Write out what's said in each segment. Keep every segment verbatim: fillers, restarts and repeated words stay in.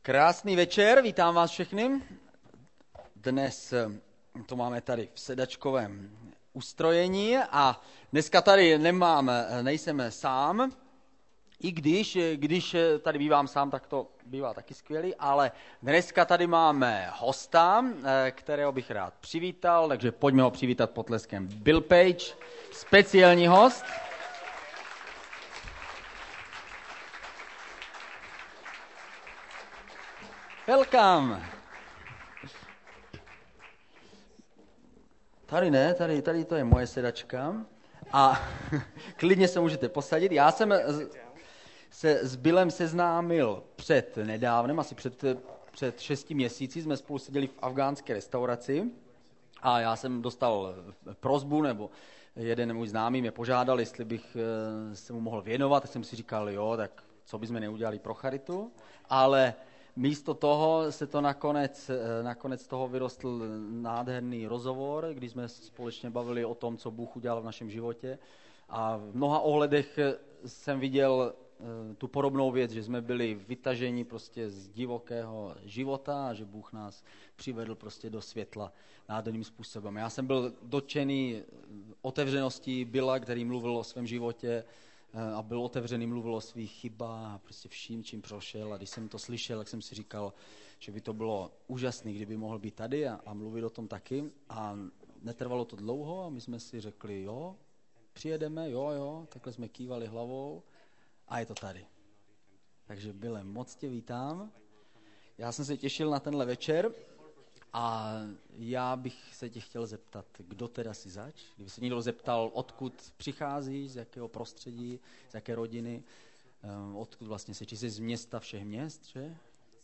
Krásný večer, vítám vás všechny. Dnes to máme tady v sedačkovém ustrojení a dneska tady nemám, nejsem sám, i když, když tady bývám sám, tak to bývá taky skvělý, ale dneska tady máme hosta, kterého bych rád přivítal, takže pojďme ho přivítat potleskem. Bill Page, speciální host. Welcome. Tady ne, tady, tady to je moje sedačka a klidně se můžete posadit. Já jsem se s Billem seznámil před nedávnem, asi před, před šesti měsíci, jsme spolu seděli v afgánské restauraci a já jsem dostal prosbu, nebo jeden můj známý mě požádal, jestli bych se mu mohl věnovat, tak jsem si říkal, jo, tak co bychom neudělali pro charitu, ale místo toho se to nakonec, nakonec toho vyrostl nádherný rozhovor, kdy jsme společně bavili o tom, co Bůh udělal v našem životě. A v mnoha ohledech jsem viděl tu podobnou věc, že jsme byli vytaženi prostě z divokého života a že Bůh nás přivedl prostě do světla nádherným způsobem. Já jsem byl dotčený otevřeností Billa, který mluvil o svém životě, a byl otevřený, mluvil o svých chybách a prostě vším, čím prošel. A když jsem to slyšel, tak jsem si říkal, že by to bylo úžasné, kdyby mohl být tady a, a mluvit o tom taky. A netrvalo to dlouho a my jsme si řekli, jo, přijedeme, jo, jo, takhle jsme kývali hlavou a je to tady. Takže Bille, moc tě vítám. Já jsem se těšil na tenhle večer a já bych se tě chtěl zeptat, kdo teda jsi zač? Kdyby se někdo zeptal, odkud přicházíš, z jakého prostředí, z jaké rodiny, odkud vlastně jsi, či jsi z města všech měst, že?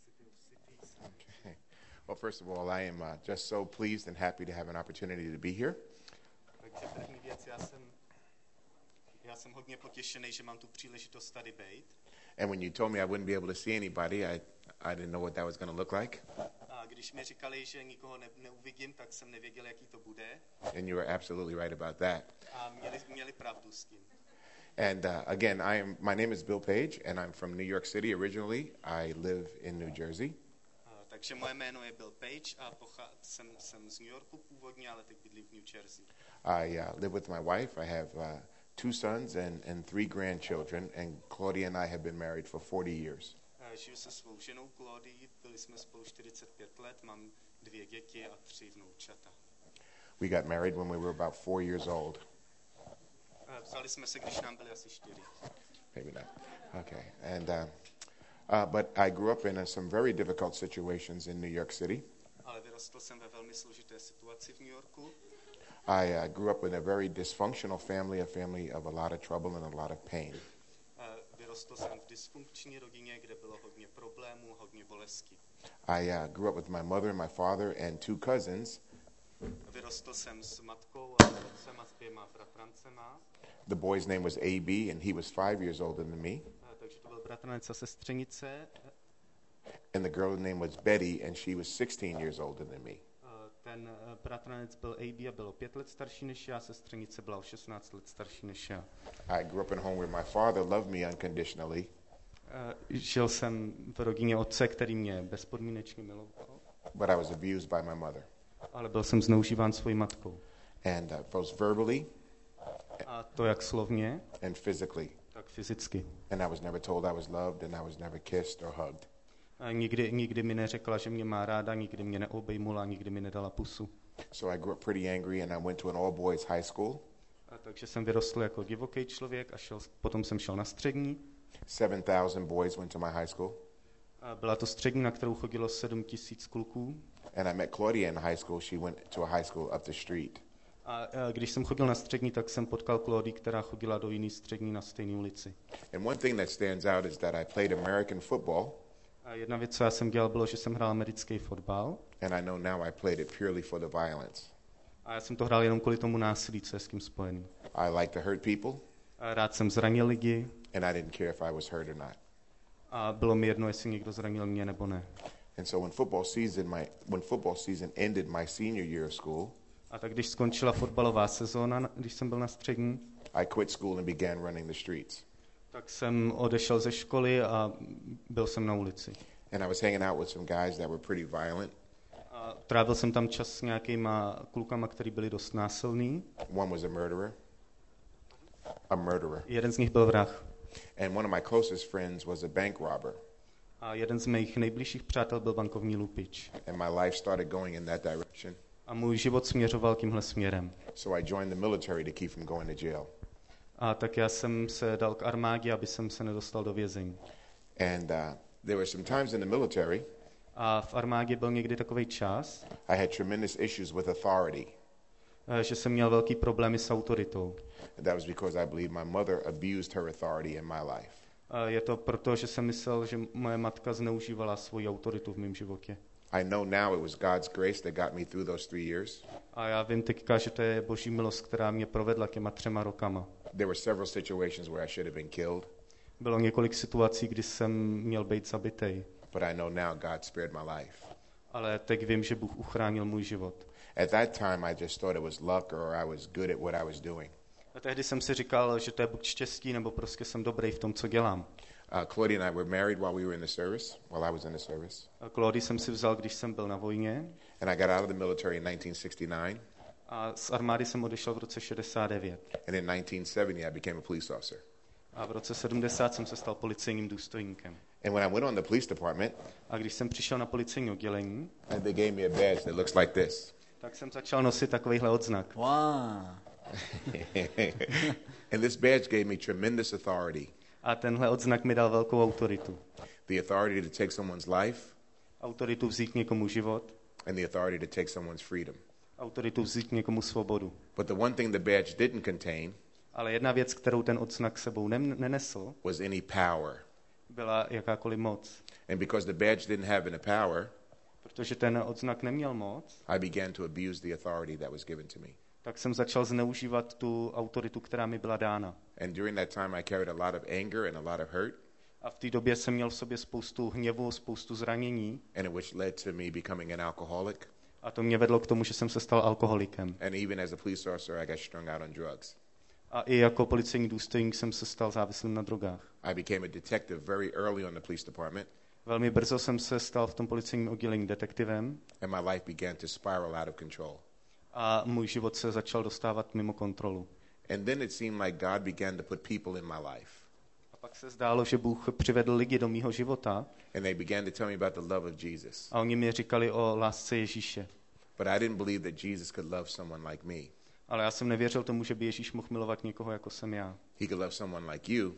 Okay. Well, first of all, I am uh, just so pleased and happy to have an opportunity to be here. Takže první věc, já jsem, já jsem hodně potěšený, že mám tu příležitost tady být. And when you told me I wouldn't be able to see anybody, I, I didn't know what that was going to look like. A když mi říkali, že nikoho ne, neuvidím, tak jsem nevěděl, jaký to bude. And you were absolutely right about that. A měli, měli pravdu s tím. And uh, again, I am. My name is Bill Page, and I'm from New York City originally. I live in New Jersey. A, takže moje jméno je Bill Page a pochá, jsem, jsem z New Yorku původně, ale teď bydlím v New Jersey. I uh, live with my wife. I have uh, two sons and, and three grandchildren, and Claudia and I have been married for forty years. Žiju se svou ženou Claudii, byli jsme spolu čtyřicet pět let, mám dvě děti a tři vnoučata. We got married when we were about four years old. Vzali jsme se, když nám byli asi čtyři. Maybe not. Okay. And uh, uh, but I grew up in uh, some very difficult situations in New York City. Ale vyrostl jsem ve velmi složité situaci v New Yorku. I uh, grew up in a very dysfunctional family, a family of a lot of trouble and a lot of pain. Vyrostl jsem v dysfunkční rodině, kde bylo hodně problémů, hodně bolesti. I uh, grew up with my mother and my father and two cousins. Vyrostl jsem s matkou a otcem a s dvěma bratrancema. The boy's name was A B, and he was five years older than me. Takže to byl bratranec a sestřenice. And the girl's name was Betty, and she was sixteen years older than me. Ten bratranec byl A B a byl o pět let starší než já, sestřenice byla o šestnáct let starší než já. I grew up in a home where my father loved me unconditionally. Žil jsem v rodině otce, který mě bezpodmínečně miloval. But I was abused by my mother. Ale byl jsem zneužíván svojí matkou. And uh, both verbally a to jak slovně, and physically. Tak fyzicky. And I was never told I was loved, and I was never kissed or hugged. A nikdy, nikdy mi neřekla, že mě má ráda, nikdy mě neobejmula, nikdy mi nedala pusu. So I grew up pretty angry, and I went to an all-boys high school. A takže jsem vyrostl jako divoký člověk a šel, potom jsem šel na střední. seven thousand boys went to my high school. A byla to střední, na kterou chodilo sedm tisíc kluků. And I met Claudia in high school. She went to a high school up the street. A, a když jsem chodil na střední, tak jsem potkal Claudii, která chodila do jiné střední na stejné ulici. And one thing that stands out is that I played American football. A jedna věc, co já jsem dělal, bylo, že jsem hrál americký fotbal. And I know now I played it purely for the violence. A já jsem to hrál jenom kvůli tomu násilí, co je s tím spojený. I like to hurt people. A rád jsem zranil lidi. And I didn't care if I was hurt or not. A bylo mi jedno, jestli někdo zranil mě nebo ne. And so when football season my when football season ended my senior year of school. A tak když skončila fotbalová sezóna, když jsem byl na střední, I quit school and began running the streets. tak jsem odešel ze školy a byl jsem na ulici. And I was hanging out with some guys that were pretty violent. A trávil jsem tam čas s nějakýma klukama, kteří byli dost násilní. One was a murderer. A murderer. Jeden z nich byl vrah. And one of my closest friends was a bank robber. A jeden z mých nejbližších přátel byl bankovní lupič. And my life started going in that direction. A můj život směřoval tímhle směrem. So I joined the military to keep from going to jail. A tak já jsem se dal k armádě, aby jsem se nedostal do vězení. And uh, there were some times in the military A v armádě byl někdy takový čas, I had tremendous issues with authority. že jsem měl velký problémy s autoritou. And that was because I believe my mother abused her authority in my life. A je to proto, že jsem myslel, že moje matka zneužívala svoji autoritu v mém životě. I know now it was God's grace that got me through those three years. A já vím teďka, že to je Boží milost, která mě provedla těma třema rokama. There were several situations where I should have been killed, Bylo několik situací, kdy jsem měl být zabitej, but I know now God spared my life. ale teď vím, že Bůh uchránil můj život. At that time, I just thought it was luck or I was good at what I was doing. A tehdy jsem si říkal, že to je buď štěstí, nebo prostě jsem dobrý v tom, co dělám. Uh, Claudia and I were married while we were in the service, while I was in the service. A Claudii jsem si vzal, když jsem byl na vojně. And I got out of the military in nineteen sixty-nine. A z armády jsem odešel v roce šedesát devět. And in nineteen seventy, I became a police officer. A v roce sedmdesát jsem se stal policejním důstojníkem. And when I went on the police department, A když jsem přišel na policejní oddělení, and they gave me a badge that looks like this. tak jsem začal nosit takovýhle odznak. Wow. And this badge gave me tremendous authority. A tenhle odznak mi dal velkou autoritu. The authority to take someone's life Autoritu vzít někomu život, and the authority to take someone's freedom. autoritu vzít někomu svobodu. But the one thing the badge didn't contain Ale jedna věc, kterou ten odznak sebou nem- nenesl, was any power. byla jakákoliv moc. And because the badge didn't have any power, Protože ten odznak neměl moc, I began to abuse the authority that was given to me. tak jsem začal zneužívat tu autoritu, která mi byla dána. And during that time, I carried a lot of anger and a lot of hurt, A v té době jsem měl v sobě spoustu hněvu, spoustu zranění and it which led to me becoming an alcoholic. a to mě vedlo k tomu, že jsem se stal alkoholikem. And even as a police officer, I got strung out on drugs. A i jako policejní důstojník jsem se stal závislým na drogách. I became a detective very early on the police department, Velmi brzo jsem se stal v tom policejním oddělení detektivem and my life began to spiral out of control. a můj život se začal dostávat mimo kontrolu. And then it seemed like God began to put people in my life. A pak se zdálo, že Bůh přivedl lidi do mýho života And they began to tell me about the love of Jesus. a oni mi říkali o lásce Ježíše. But I didn't believe that Jesus could love someone like me. Ale já jsem nevěřil tomu, že by Ježíš mohl milovat někoho, jako jsem já. He could love someone like you.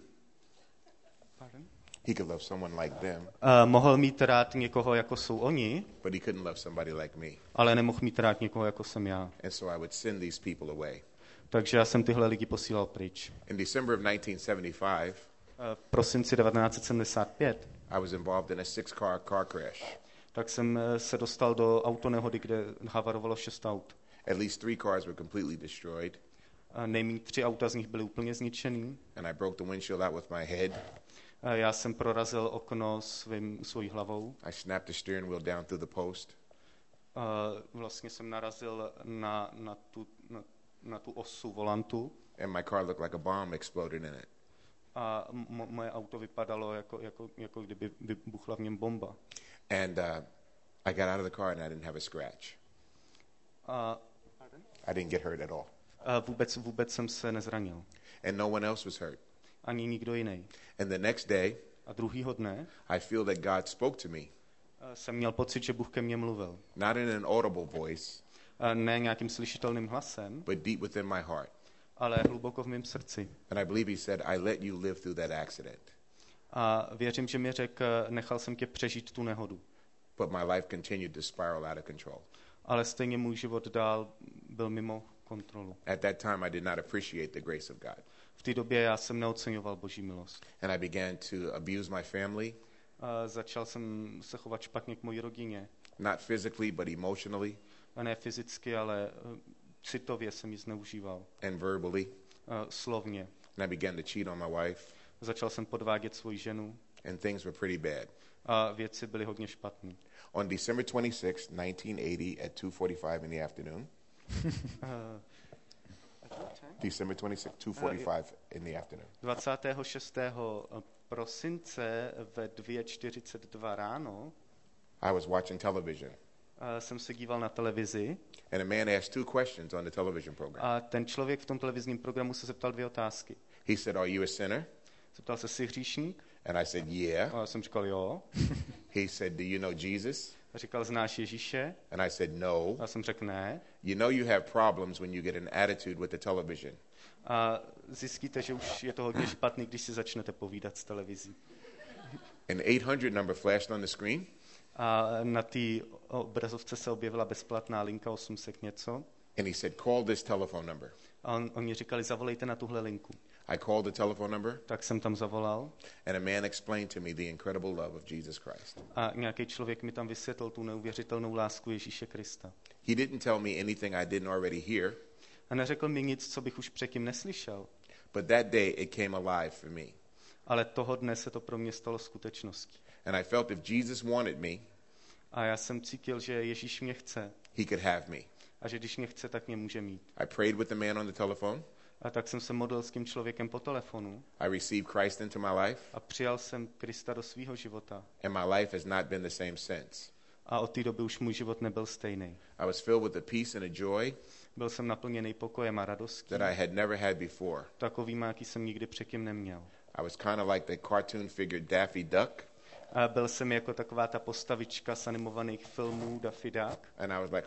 He could love someone like them, Uh, mohl mít rád někoho, jako jsou oni, but he couldn't love somebody like me. ale nemohl mít rád někoho, jako jsem já. And so I would send these people away. Takže já jsem tyhle lidi posílal pryč. In December of nineteen seventy-five, Uh, v prosinci devatenáct set sedmdesát pět I was involved in a six-car car crash. tak jsem uh, se dostal do autonehody, kde havarovalo šest aut. At least three cars were completely destroyed, Uh, nejméně tři auta z nich byly úplně zničený. and I broke the windshield out with my head. Uh, já jsem prorazil okno svým, svojí hlavou. I snapped the steering wheel down through the post. Uh, vlastně jsem narazil na, na, tu, na, na tu osu volantu And my car looked like a bomb exploded in it. a mo- moje auto vypadalo, jako, jako, jako kdyby vybuchla v něm bomba. And uh, I got out of the car and I didn't have a scratch. A, I didn't get hurt at all. a vůbec, vůbec jsem se nezranil. And no one else was hurt. Ani nikdo jiný. And the next day, A druhýho dne I feel that God spoke to me, a jsem měl pocit, že Bůh ke mně mluvil. not in an audible voice, A ne nějakým slyšitelným hlasem, but deep within my heart. ale hluboko v mém srdci. And I believe he said, I let you live through that accident, A věřím, že mi řekl, nechal jsem tě přežít tu nehodu. but my life continued to spiral out of control. Ale stejně můj život dál byl mimo kontrolu. At that time, I did not appreciate the grace of God. V té době já jsem neoceňoval Boží milost. And I began to abuse my family, A začal jsem se chovat špatně k mojí rodině. not physically, but emotionally A ne fyzicky, ale eh, citově jsem ji zneužíval. and verbally. A slovně. And I began to cheat on my wife, Začal jsem podvádět svoji ženu and things were pretty bad. a věci byly hodně špatné. On December twenty-sixth, nineteen eighty, at two forty-five in the afternoon, December twenty-sixth, two forty-five in the afternoon, dvacátého šestého prosince ve dvě čtyřicet dva ráno I was watching television, uh, jsem se díval na televizi and a man asked two questions on the television program. a ten člověk v tom televizním programu se zeptal dvě otázky. He said, "Are you a sinner?" Zeptal se, jsi hříšník? And I said, "Yeah." A já jsem říkal, jo. He said, "Do you know Jesus?" A říkal, znáš Ježíše? And I said, "No." A já jsem řekl, ne. You know you have problems when you get an attitude with the television. A zjistíte, že už je to hodně špatný, když si začnete povídat z televizí. An eight hundred number flashed on the screen. A na té obrazovce se objevila bezplatná linka osm set něco. And he said, "Call this telephone number." A on, oni říkali, zavolejte na tuhle linku. I called the telephone number, Tak jsem tam zavolal and a man explained to me the incredible love of Jesus Christ. a nějaký člověk mi tam vysvětlil tu neuvěřitelnou lásku Ježíše Krista. He didn't tell me anything I didn't already hear, A neřekl mi nic, co bych už předtím neslyšel, but that day it came alive for me. ale toho dne se to pro mě stalo skutečností. And I felt if Jesus wanted me, A já jsem cítil, že Ježíš mě chce he could have me. a že když mě chce, tak mě může mít. I prayed with the man on the telephone. A tak jsem se modlil s tím člověkem po telefonu I received Christ into my life, a přijal jsem Krista do svého života. and my life has not been the same since. A od té doby už můj život nebyl stejný. I was filled with a peace and a joy Byl jsem naplněný pokojem a radostí, that I had never had before. takovým, jaký jsem nikdy předtím neměl. I was kind of like the cartoon figure Daffy Duck, A byl jsem jako taková ta postavička z animovaných filmů Daffy Duck. and I was like,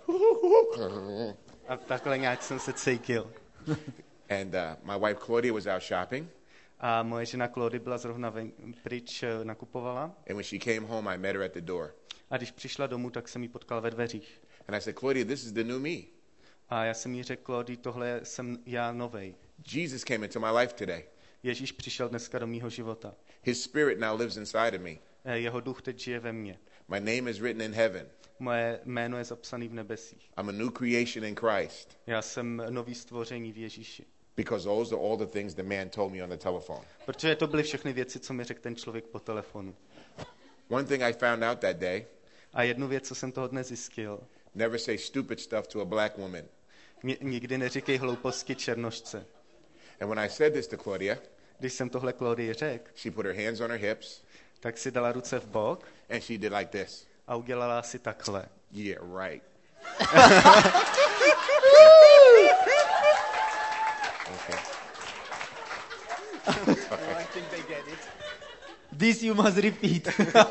A takhle nějak jsem se cítil. and uh, my wife Claudia was out shopping, A moje žena Claudia byla zrovna ven, pryč, eh, nakupovala. and when she came home, I met her at the door. A když přišla domů, tak jsem ji potkal ve dveřích. And I said, Claudia, this is the new me. A já jsem jí řekl, Claudia, tohle jsem já novej. Jesus came into my life today. Ježíš přišel dneska do mýho života. His spirit now lives inside of me. Eh, Jeho duch teď žije ve mně. My name is written in heaven. Moje jméno je zapsané v nebesích. I'm a new creation in Christ, Já jsem nový stvoření v Ježíši. because those are all the things the man told me on the telephone. Protože to byly všechny věci, co mi řekl ten člověk po telefonu. One thing I found out that day, A jednu věc, co jsem toho dne zjistil, never say stupid stuff to a black woman. Ni- nikdy neříkej hlouposti černošce. And when I said this to Claudia, Když jsem tohle Claudii řekl, she put her hands on her hips, tak si dala ruce v bok and she did like this. a udělala si takhle. Yeah, right. Okay. I think they get it. This you must repeat.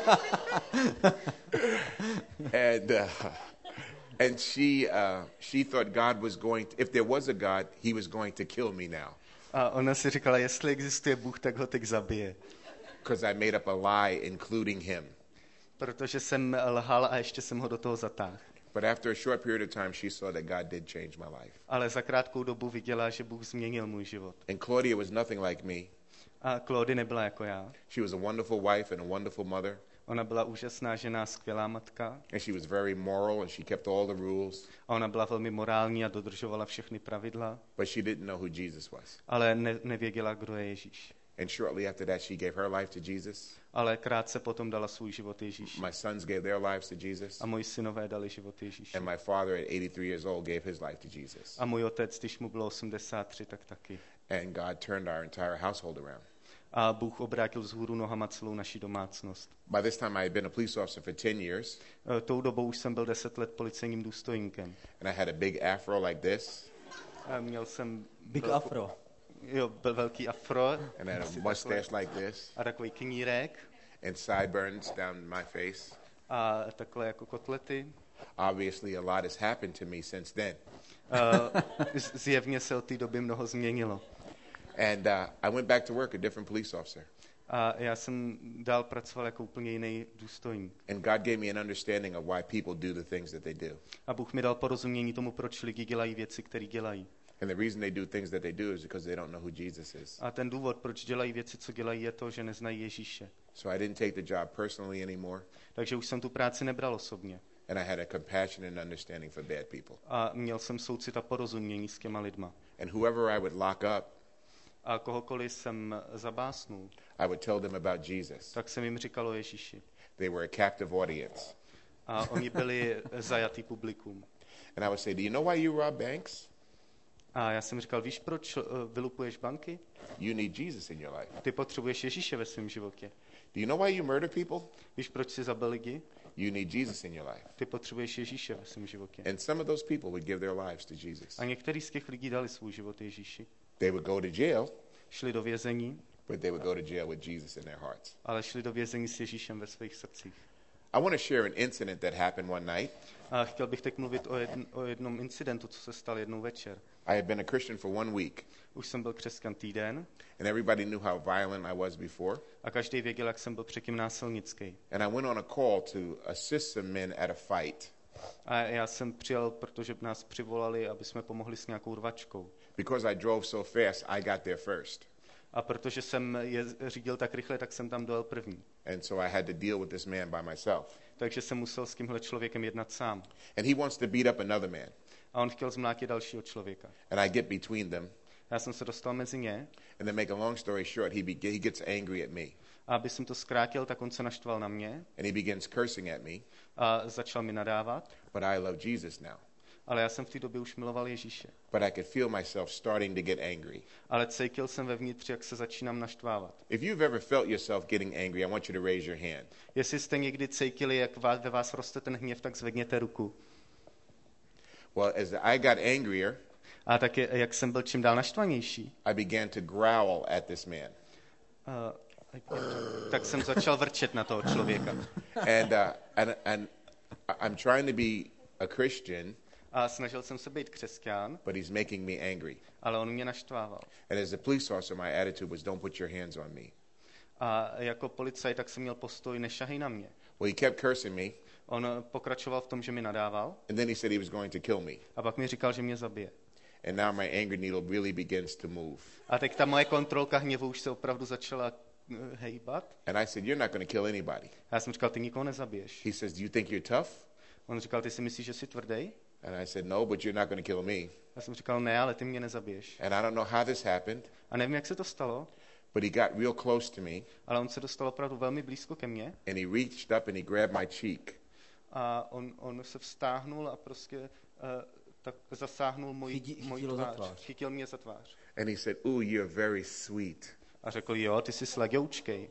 And uh, and she uh, she thought God was going to, if there was a God, he was going to kill me now, A ona si říkala, jestli existuje Bůh, tak ho teď zabije. because I made up a lie, including him. Protože jsem lhal a ještě jsem ho do toho zatáhl. But after a short period of time, she saw that God did change my life. Ale za krátkou dobu viděla, že Bůh změnil můj život. And Claudia was nothing like me. A Claudie nebyla jako já. She was a wonderful wife and a wonderful mother, Ona byla úžasná žena, skvělá matka. and she was very moral, and she kept all the rules, A ona byla velmi morální a dodržovala všechny pravidla. but she didn't know who Jesus was. Ale ne, nevěděla, kdo je Ježíš. And shortly after that, she gave her life to Jesus. Ale krátce potom dala svůj život Ježíši. My sons gave their lives to Jesus. A moji synové dali život Ježíši. And my father, at eighty-three years old, gave his life to Jesus. A můj otec, když mu bylo osmdesát tři, tak taky. And God turned our entire household around. A Bůh obrátil vzhůru nohama celou naši domácnost. By this time, I had been a police officer for ten years, E, Tou dobou už jsem byl deset let policejním důstojníkem. and I had a big afro like this, A měl jsem Big velkou- afro. Jo, byl velký afro and I had a mustache like this, a takový knírek and sideburns down my face. a takhle jako kotlety. Obviously, a lot has happened to me since then. E, z- Zjevně se od té doby mnoho změnilo. And uh, I went back to work, a different police officer. A já jsem dál pracoval jako úplně jiný důstojník. And God gave me an understanding of why people do the things that they do. A Bůh mi dal porozumění tomu, proč lidi dělají věci, které dělají. And the reason they do things that they do is because they don't know who Jesus is. A ten důvod, proč dělají věci, co dělají, je to, že neznají Ježíše. So I didn't take the job personally anymore, Takže už jsem tu práci nebral osobně. and I had a compassion and understanding for bad people. A měl jsem soucit a porozumění s těma lidma. And whoever I would lock up, A kohokoliv jsem zabásnul, I would tell them about Jesus. tak jsem jim říkal o Ježíši. They were a captive audience. A oni byli zajatý publikum. And I would say, do you know why you rob banks? A já jsem říkal, víš, proč uh, vylupuješ banky? You need Jesus in your life. Ty potřebuješ Ježíše ve svém životě. Do you know why you murder people? Víš, proč jsi zabil lidi? You need Jesus in your life. Ty potřebuješ Ježíše ve svém životě. And some of those people would give their lives to Jesus. A některý z těch lidí dali svůj život Ježíši. They would go to jail, Šli do vězení, but they would go to jail with Jesus in their hearts. ale šli do vězení s Ježíšem ve svých srdcích. I want to share an incident that happened one night. A chtěl bych teď mluvit o, jedn, o jednom incidentu, co se stal jednou večer. I had been a Christian for one week, Už jsem byl křesťan týden and everybody knew how violent I was before. a každý věděl, jak jsem byl předtím násilnický. And I went on a call to assist some men at a fight A já jsem přijel, protože nás přivolali, aby jsme pomohli s nějakou rvačkou. because I drove so fast. I got there first, A protože jsem je řídil tak rychle, tak jsem tam dojel první. and so I had to deal with this man by myself. Takže jsem musel s tímhle člověkem jednat sám. And he wants to beat up another man, A on chtěl zmlátit dalšího člověka. and I get between them. Já jsem se dostal mezi ně And to make a long story short, he be, he gets angry at me, a aby jsem to zkrátil, tak on se naštval na mě and he begins cursing at me. a začal mi nadávat. But I love Jesus now. Ale já jsem v té době už miloval Ježíše. But I could feel myself starting to get angry. Ale cítil jsem vevnitř, jak se začínám naštvávat. If you've ever felt yourself getting angry, I want you to raise your hand. Jestli jste někdy cítili, jak vás, ve vás roste ten hněv, tak zvedněte ruku. Well, as I got angrier, A tak je, jak jsem byl čím dál naštvanější, I began to growl at this man. uh, tak jsem začal vrčet na toho člověka. And, uh, and, and I'm trying to be a Christian, A snažil jsem se být křesťan, but he's making me angry. ale on mě naštvával. And as a police officer, my attitude was, don't put your hands on me. A jako policajt tak jsem měl postoj, nešahej na mě. Well, he kept cursing me, On pokračoval v tom, že mi nadával and then he said he was going to kill me. a pak mi říkal, že mě zabije. And now my anger needle really begins to move. A teď ta moje kontrolka hněvu už se opravdu začala uh, hejbat. And I said, you're not going to kill anybody. A já jsem říkal, ty nikoho nezabiješ. He says, do you think you're tough? On říkal, ty si myslíš, že jsi tvrdý? And I said, no, but you're not going to kill me. Já jsem říkal, ne, ale ty mě nezabiješ. And I don't know how this happened, A nevím, jak se to stalo, but he got real close to me, ale on se dostal opravdu velmi blízko ke mně and he reached up and he grabbed my cheek. a on, on se vztáhnul a prostě uh, tak zasáhnul moji, Chytí- moji chytil za tvář. tvář. Chytil mě za tvář. And he said, ooh, you're very sweet. A řekl, jo, ty jsi slagoučkej.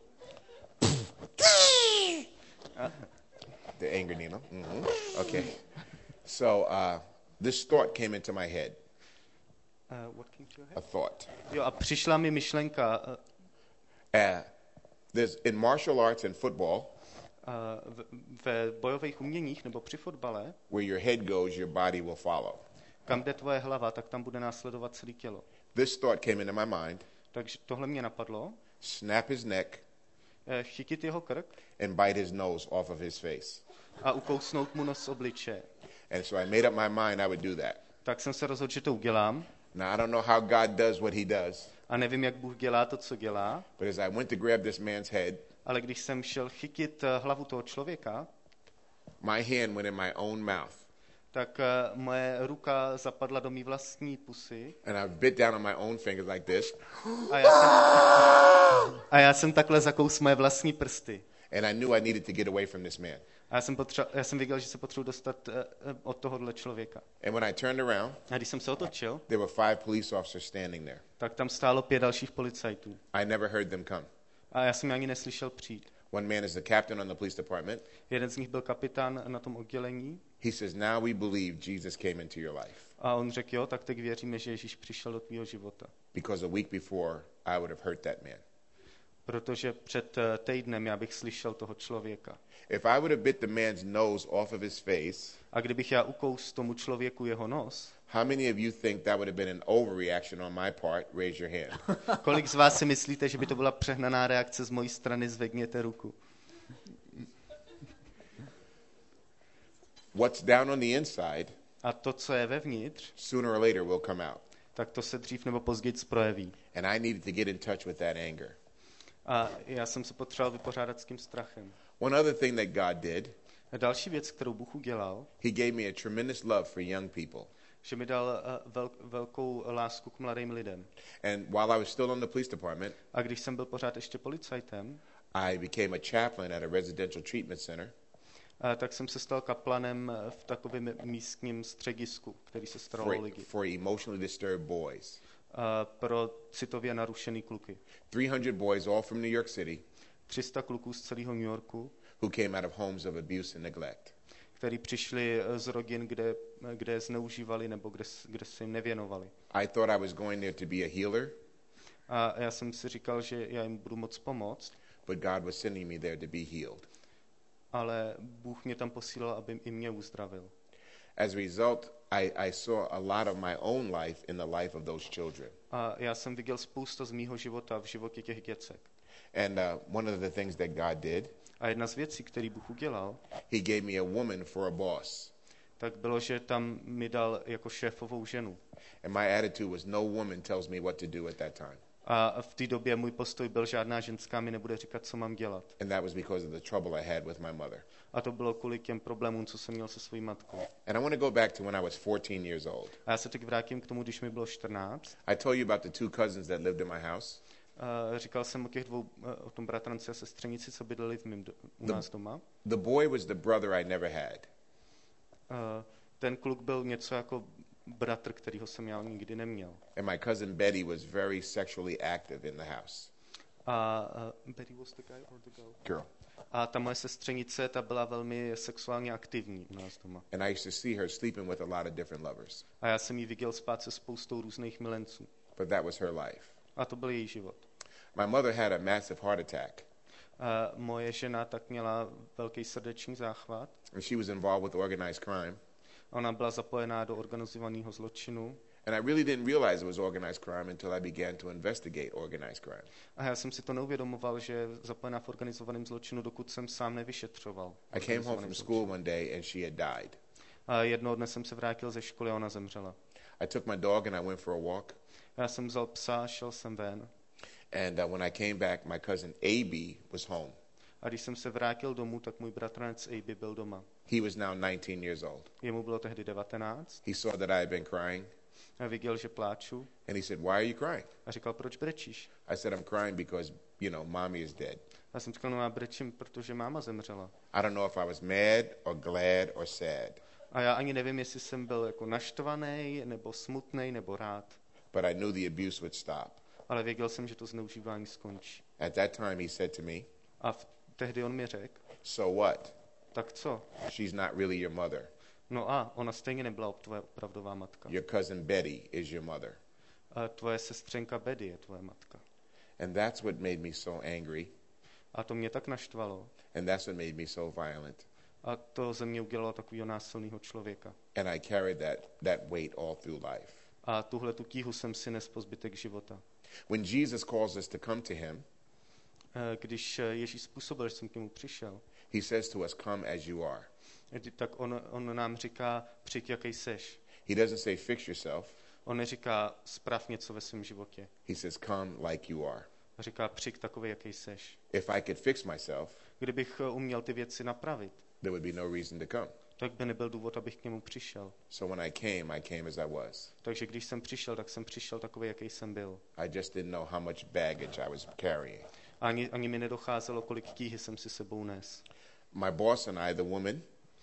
The anger needle. hmm Okay. So uh, this thought came into my head, Uh, what came to your a head? thought. Jo, a přišla mi myšlenka, uh, Uh, there's in martial arts and football, uh, v, ve bojových uměních nebo při fotbale, where your head goes, your body will follow. kam jde tvoje hlava, tak tam bude následovat celé tělo. This thought came into my mind, Takže tohle mě napadlo, snap his neck uh, chytit jeho krk and bite his nose off of his face. a ukousnout mu nos z obličeje. And so I made up my mind I would do that. Tak jsem se rozhodl, že to udělám Now, I don't know how God does what he does, a nevím, jak Bůh dělá to, co dělá, but as I went to grab this man's head, ale když jsem šel chytit uh, hlavu toho člověka, my hand went in my own mouth, tak uh, moje ruka zapadla do mý vlastní pusy and I bit down on my own fingers like this, a já jsem, a já jsem takhle zakous moje vlastní prsty. and I knew I needed to get away from this man. A já jsem, potře- já jsem věděl, že se potřebuji dostat uh, od tohohle člověka. And when I turned around, A když jsem se otočil, there were five police officers standing there. tak tam stálo pět dalších policajtů. I never heard them come. A já jsem je ani neslyšel přijít. One man is the captain on the police department. Jeden z nich byl kapitán na tom oddělení He says, now we believe Jesus came into your life. a on řekl, jo, tak teď věříme, že Ježíš přišel do tvýho života. Because a week before, I would have hurt that man. Protože před uh, týdnem já bych slyšel toho člověka. If I would have bit the man's nose off of his face, A kdybych já ukous tomu člověku jeho nos, how many of you think that would have been an overreaction on my part? Raise your hand. kolik z vás si myslíte, že by to byla přehnaná reakce z mojí strany, zvedněte ruku. What's down on the inside, A to, co je vevnitř, sooner or later will come out. tak to se dřív nebo později projeví. And I needed to get in touch with that anger. A já jsem se potřeboval vypořádat s tím strachem. One other thing that God did, A další věc, kterou Bůh udělal, he gave me a tremendous love for young people. že mi dal uh, vel, velkou lásku k mladým lidem. And while I was still on the police department, A když jsem byl pořád ještě policajtem, I became a chaplain at a residential treatment center. A tak jsem se stal kaplanem v takovém místním středisku, který se staral for, o lidi. for emotionally disturbed boys. A pro citově narušený kluky. three hundred boys, all from New York City, tři sta kluků z celého New Yorku, who came out of homes of abuse and neglect. který přišli z rodin, kde, kde zneužívali nebo kde, kde se jim nevěnovali. I thought I was going there to be a healer, A já jsem si říkal, že já jim budu moc pomoct, but God was sending me there to be healed. ale Bůh mě tam posílal, aby i mě uzdravil. As a result, I, I saw a lot of my own life in the life of those children. A já jsem viděl spoustu z mýho života v životě těch děcek. And uh, one of the things that God did, A jedna z věcí, který Bůh udělal, he gave me a woman for a boss. tak bylo, že tam mi dal jako šéfovou ženu. And my attitude was no woman tells me what to do at that time. A v té době můj postoj byl, žádná ženská mi nebude říkat, co mám dělat. And that was because of the trouble I had with my mother. A to bylo kvůli těm problémům, co jsem měl se svou matkou. And I want to go back to when I was fourteen years old. A já se teď vrátím k tomu, když mi bylo čtrnáct. I told you about the two cousins that lived in my house. Uh, říkal jsem o těch dvou, uh, o tom bratranci a sestřenici, co bydleli v mým do, u nás doma. The boy was the brother I never had. Uh, ten kluk byl něco jako bratr, kterýho jsem já nikdy neměl. And my cousin Betty was very sexually active in the house. A uh, Betty was the guy or the girl? Girl. A ta moje sestřenice, ta byla velmi sexuálně aktivní u nás doma. And I used to see her sleeping with a lot of different lovers. A já jsem ji viděl spát se spoustou různých milenců. But that was her life. A to byl její život. My mother had a massive heart attack. A moje žena tak měla velký srdeční záchvat. And she was involved with organized crime. Ona byla zapojená do organizovaného zločinu. And I really didn't realize it was organized crime until I began to investigate organized crime. A já jsem si to neuvědomoval, že je zapojená v organizovaném zločinu, dokud jsem sám nevyšetřoval. I came home from school one day and she had died. A jednoho dne jsem se vrátil ze školy a ona zemřela. I took my dog and I went for a walk. Já jsem vzal psa a šel jsem ven. And uh, when I came back, my cousin A B was home. A když jsem se vrátil domů, tak můj bratranec A B byl doma. He was now nineteen years old. Jemu bylo tehdy devatenáct. He saw that I had been crying. A viděl, že pláču. And he said, "Why are you crying?" A říkal, proč brečíš? I said, "I'm crying because, you know, mommy is dead." Já jsem říkal, no já brečím, protože máma zemřela. I don't know if I was mad or glad or sad, A já ani nevím, jestli jsem byl jako naštvaný, nebo smutný, nebo rád. but I knew the abuse would stop. Ale věděl jsem, že to zneužívání skončí. At that time, he said to me, A v, tehdy on mi řekl, "So what? tak co? She's not really your mother. No a ona stejně nebyla tvoje opravdová matka. Your cousin Betty is your mother." A tvoje sestřenka Betty je tvoje matka. And that's what made me so angry, A to mě tak naštvalo. and that's what made me so violent. A to ze mě udělalo takového násilného člověka. And I carried that, that weight all through life. A tuhle tu tíhu jsem si nes po zbytek života. When Jesus calls us to come to him, Eh, Když Ježíš způsobil, že jsem k němu přišel, he says to us, "Come as you are." eh, tak on, on nám říká, přijď, jaký seš. He doesn't say, "Fix yourself." On neříká, sprav něco ve svém životě. He says, "Come like you are." On říká, přijď takový, jaký seš. If I could fix myself, Kdybych eh, uměl ty věci napravit, there would be no reason to come. tak by nebyl důvod, abych k němu přišel. So when I came, I came as I was. Takže když jsem přišel, tak jsem přišel takový, jaký jsem byl. I just didn't know how much baggage I was carrying. Ani, ani mi nedocházelo, kolik tíhy jsem si sebou nes. My boss and I, the woman,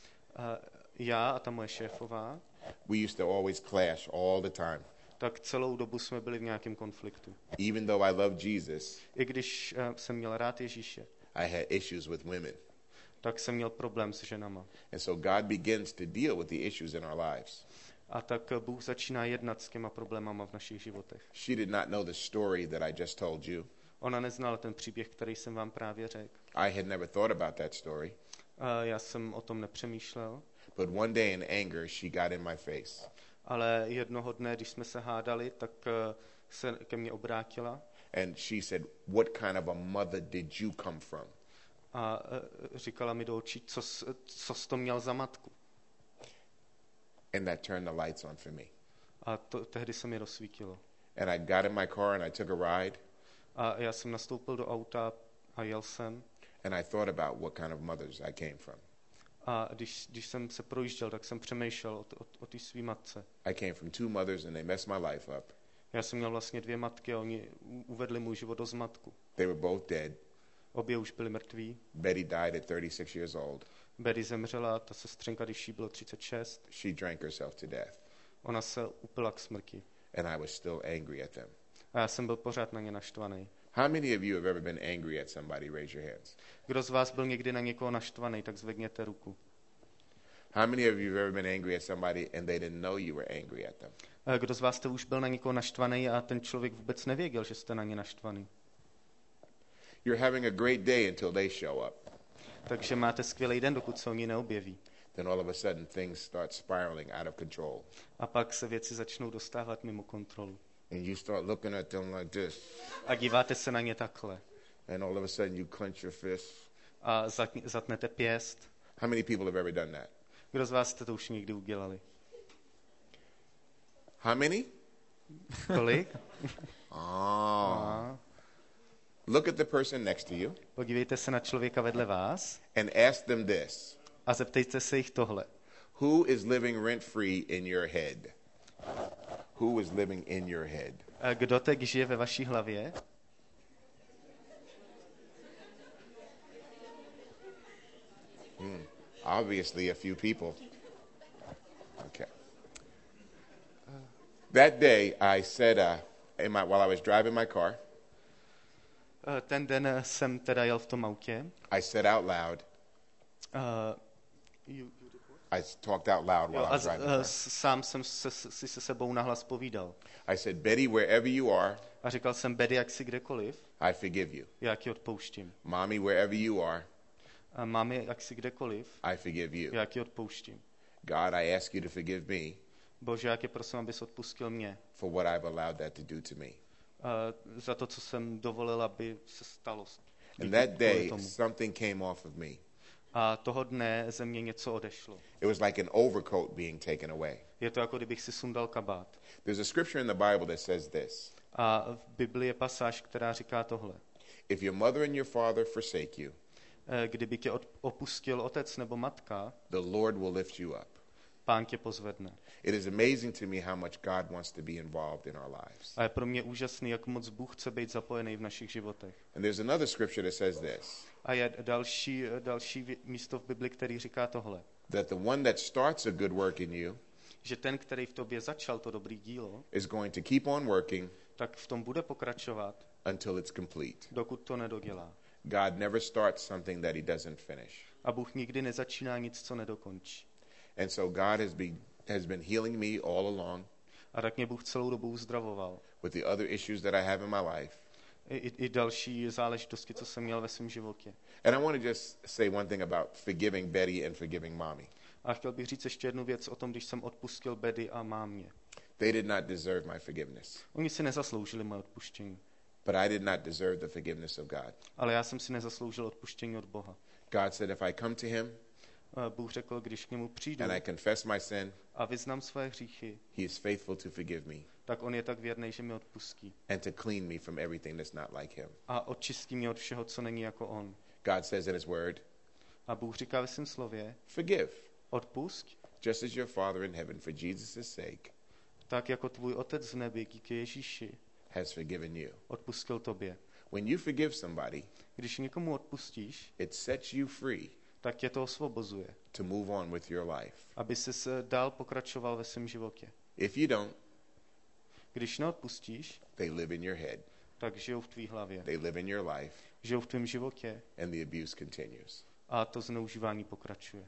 A já a ta moje šéfová, we used to always clash all the time. tak celou dobu jsme byli v nějakém konfliktu. Even though I loved Jesus, I když uh, jsem měl rád Ježíše, I had issues with women. tak jsem měl problém s ženama. And so God begins to deal with the issues in our lives. A tak Bůh začíná jednat s těma problémama v našich životech. She did not know the story that I just told you. Ona neznala ten příběh, který jsem vám právě řekl. I had never thought about that story. A já jsem o tom nepřemýšlel. But one day in anger, she got in my face. Ale jednoho dne, když jsme se hádali, tak uh, se ke mně obrátila And she said, "What kind of a mother did you come from?" a uh, říkala mi do očí, co, s- co jsi to měl za matku. And that turned the lights on for me. A to, tehdy se mi rozsvítilo. And I got in my car and I took a ride. A já jsem nastoupil do auta a jel jsem. And I thought about what kind of mothers I came from. A když, když jsem se projížděl, tak jsem přemýšlel o, o, o té svý matce. I came from two mothers and they messed my life up. Já jsem měl vlastně dvě matky a oni u- uvedli můj život do zmatku. They were both dead. Obě už byly mrtví. Betty died at thirty-six years old. Betty zemřela, ta sestřenka, když jí bylo třicet šest, She drank herself to death. ona se upila k smrti. And I was still angry at them. A já jsem byl pořád na ně naštvaný. How many of you have ever been angry at somebody? Raise your hands. Kdo z vás byl někdy na někoho naštvaný, tak zvedněte ruku. How many of you have ever been angry at somebody and they didn't know you were angry at them? A kdo z vás jste už byl na někoho naštvaný a ten člověk vůbec nevěděl, že jste na ně naštvaný? You're having a great day until they show up. Takže máte skvělý den, dokud se oni neobjeví. Then all of a sudden things start spiraling out of control. A pak se věci začnou dostávat mimo kontrolu. And you start looking at them like this. A díváte se na ně takhle. And all of a sudden you clench your fist. A zatn- zatnete pěst. How many people have ever done that? Kdo z vás jste to už někdy udělali? How many? Kolik? Oh. A Look at the person next to you podívejte se na člověka vedle vás and ask them this. a zeptejte se jich tohle. Who is living rent free in your head? Who is living in your head? A kdo teď žije ve vaší hlavě? Hmm. Obviously a few people. Okay. That day I said uh, in my, while I was driving my car, Eh, Ten den jsem teda jel v tom autě. I said out loud, Uh, you, I talked out loud jo, while I a was z, driving uh, the car. sám jsem se, si se sebou nahlas povídal. I said, Betty, wherever you are, A říkal jsem, Betty, jak si kdekoliv, I forgive you. já ti odpouštím. Mommy, wherever you are, A mámi, jak si kdekoliv, I forgive you. já ti odpouštím. God, I ask you to forgive me Bože, já tě prosím, abys odpustil mě for what I've allowed that to do to me. uh, za to, co jsem dovolil, aby se stalo. And that Kvůli day, tomu. something came off of me. A toho dne ze mě něco odešlo. It was like an overcoat being taken away. Je to jako kdybych si sundal kabát. There's a scripture in the Bible that says this. A v Biblii je pasáž, která říká tohle. If your mother and your father forsake you, Eh, Kdyby tě od- opustil otec nebo matka, the Lord will lift you up. Pán tě pozvedne. It is amazing to me how much God wants to be involved in our lives. A je pro mě úžasný, jak moc Bůh chce být zapojený v našich životech. And there's another scripture that says this, A je další, další vě- místo v Bibli, který říká tohle. that the one that starts a good work in you Že ten, který v tobě začal to dobrý dílo, is going to keep on working tak v tom bude pokračovat, until it's complete. dokud to nedodělá. God never starts something that he doesn't finish. A Bůh nikdy nezačíná nic, co nedokončí. And so God has been, has been healing me all along A tak mě Bůh celou dobu uzdravoval. with the other issues that I have in my life. I, i, i další záležitosti, co jsem měl ve svém životě. And I want to just say one thing about forgiving Betty and forgiving Mommy. A chtěl bych říct ještě jednu věc o tom, když jsem odpustil Betty a mámě. They did not deserve my forgiveness, Oni si nezasloužili moje odpuštění, but I did not deserve the forgiveness of God. ale já jsem si nezasloužil odpuštění od Boha. God said, if I come to him A Bůh řekl, když k němu přijdu and I confess my sin, a vyznám své hříchy, he is faithful to forgive me tak on je tak věrný, že mi odpustí. and to clean me from everything that's not like him. A očistí mě od všeho, co není jako on. God says in his word, A Bůh říká ve svém slově, forgive, odpusť, just as your Father in heaven, for Jesus' sake, tak jako tvůj otec v nebi díky Ježíši has forgiven you. odpustil tobě. When you forgive somebody, Když někomu odpustíš, it sets you free tak tě to osvobozuje, to move on with your life. aby jsi dál pokračoval ve svém životě. If you don't, Když neodpustíš, they live in your head, tak žijou v tvý hlavě, they live in your life, žijou v tvém životě and the abuse continues. a to zneužívání pokračuje.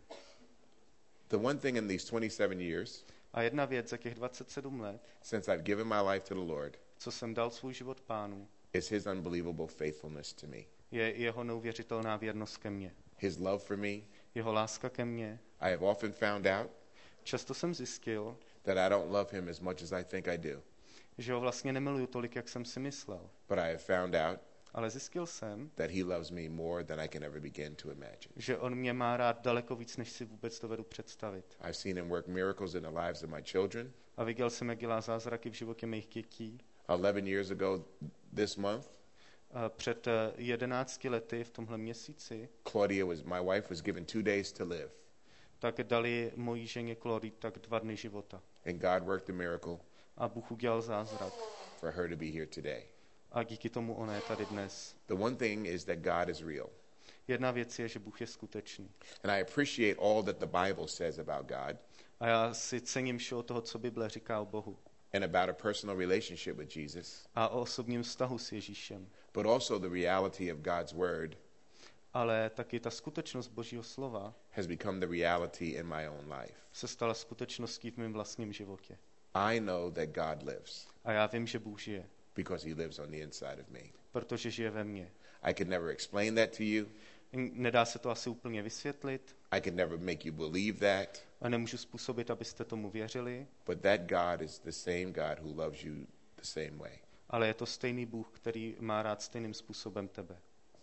The one thing in these twenty-seven years A jedna věc za těch dvacet sedm let, since I've given my life to the Lord co jsem dal svůj život Pánu, is his unbelievable faithfulness to me. je jeho neuvěřitelná věrnost ke mně. His love for me. Jeho láska ke mně. I have often found out Často jsem zjistil, that I don't love him as much as I think I do. že ho vlastně nemiluju tolik, jak jsem si myslel. But I have found out Ale zjistil jsem, that he loves me more than I can ever begin to imagine. že on mě má rád daleko víc, než si vůbec dovedu představit. I've seen him work miracles in the lives of my children. A viděl jsem, jak dělá zázraky v životě mých dětí. eleven years ago this month, A před jedenácti lety v tomhle měsíci Claudia was, my wife was given two days to live. tak dali mojí ženě Claudii tak dva dny života. And God worked a miracle A Bůh udělal zázrak. for her to be here today. A díky tomu ona je tady dnes. The one thing is that God is real. Jedna věc je, že Bůh je skutečný. And I appreciate all that the Bible says about God A já si cením všeho toho, co Bible říká o Bohu. and about a personal relationship with Jesus, A o osobním vztahu s Ježíšem. but also the reality of God's word Ale taky ta skutečnost Božího slova has become the reality in my own life. se stala skutečností v mém vlastním životě. I know that God lives A já vím, že Bůh žije, because he lives on the inside of me. protože žije ve mně. I could never explain that to you. Nedá se to asi úplně vysvětlit I could never make you believe that, a nemůžu způsobit, abyste tomu věřili, but that God is the same God who loves you the same way. ale je to stejný Bůh, který má rád stejným způsobem tebe.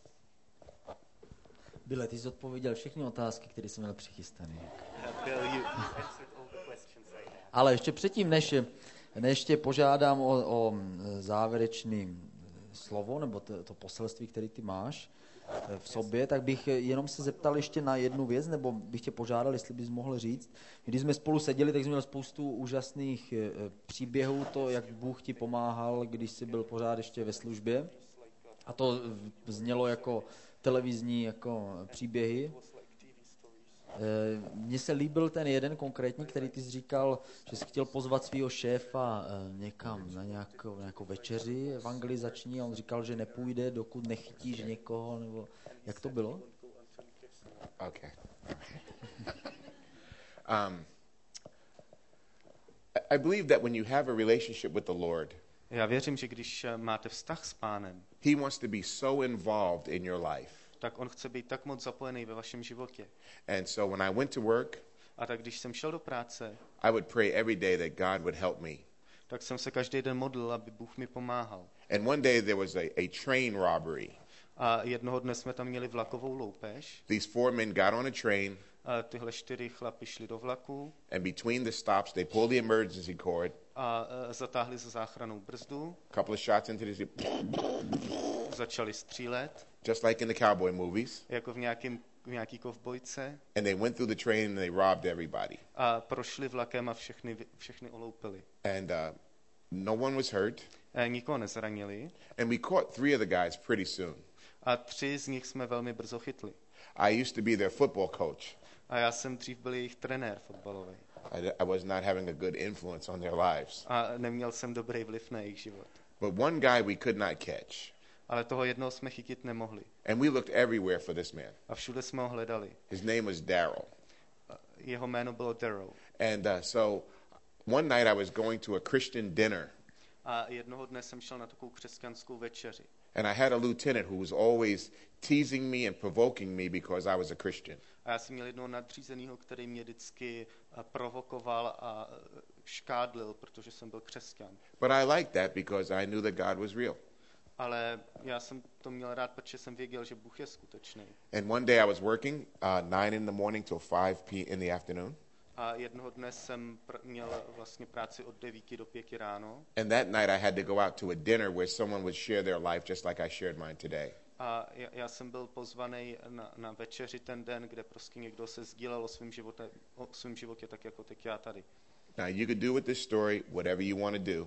Byle, ty jsi odpověděl všechny otázky, které jsem měl přichystané. Ale ještě předtím, než, než tě požádám o, o závěrečný slovo, nebo to, to poselství, které ty máš v sobě, tak bych jenom se zeptal ještě na jednu věc, nebo bych tě požádal, jestli bys mohl říct. Když jsme spolu seděli, tak jsme měli spoustu úžasných příběhů, to, jak Bůh ti pomáhal, když jsi byl pořád ještě ve službě. A to znělo jako televizní jako příběhy. Mně se líbil ten jeden konkrétní, který ty jsi říkal, že jsi chtěl pozvat svého šéfa někam na nějakou, nějakou večeři evangelizační a on říkal, že nepůjde, dokud nechytíš někoho, nebo jak to bylo? Okay. um, I believe that when you have a relationship with the Lord, Já věřím, že když máte vztah s Pánem, he wants to be so involved in your life. tak on chce být tak moc zapojený ve vašem životě. And so when I went to work, A tak když jsem šel do práce, I would pray every day that God would help me. tak jsem se každý den modlil, aby Bůh mi pomáhal. And one day there was a, a train robbery. A jednoho dne jsme tam měli vlakovou loupež. These four men got on a train, A tyhle čtyři chlapi šli do vlaku and between the stops, they pulled the emergency cord, a uh, zatáhli za záchrannou brzdu, a couple of shots into the začali střílet, just like in the cowboy movies, jako v, nějakým, v nějaký kovbojce, and they went through the train and they robbed everybody. a prošli vlakem a všechny, všechny oloupili. And uh, no one was hurt, E, nikoho nezranili and we caught three of the guys pretty soon. a tři z nich jsme velmi brzo chytli. I used to be their football coach. A já jsem dřív byl jejich trenér fotbalový. I, I was not having a good influence on their lives. A neměl jsem dobrý vliv na jejich život. But one guy we could not catch, Ale toho jednoho jsme chytit nemohli. and we looked everywhere for this man. A všude jsme ho hledali. His name was Daryl. Jeho jméno bylo Daryl. And uh, so one night I was going to a Christian dinner, A jednoho dne jsem šel na takovou křesťanskou večeři. and I had a lieutenant who was always teasing me and provoking me because I was a Christian. A já jsem měl jednoho nadřízeného, který mě vždycky uh, provokoval a uh, škádlil, protože jsem byl křesťan. But I liked that because I knew that God was real. Ale já jsem to měl rád, protože jsem věděl, že Bůh je skutečný. And one day I was working uh, nine in the morning till five p in the afternoon. A jednoho dne jsem pr- měl vlastně práci od devíti do pěti ráno. And that night I had to go out to a dinner where someone would share their life just like I shared mine today. A já, já jsem byl pozvaný na, na večeři ten den, kde prostě někdo se sdílel o svém životě, o svém životě tak jako teď já tady. Now you could do with this story whatever you want to do,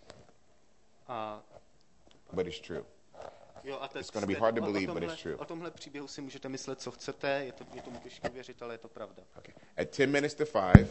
A but it's true. jo, a teď It's gonna be jste- hard to o- o believe, but tomhle- it's true. O tomhle příběhu si můžete myslet, co chcete, je to, je tomu těžké věřit, ale je to pravda. Okay. At ten minutes to five,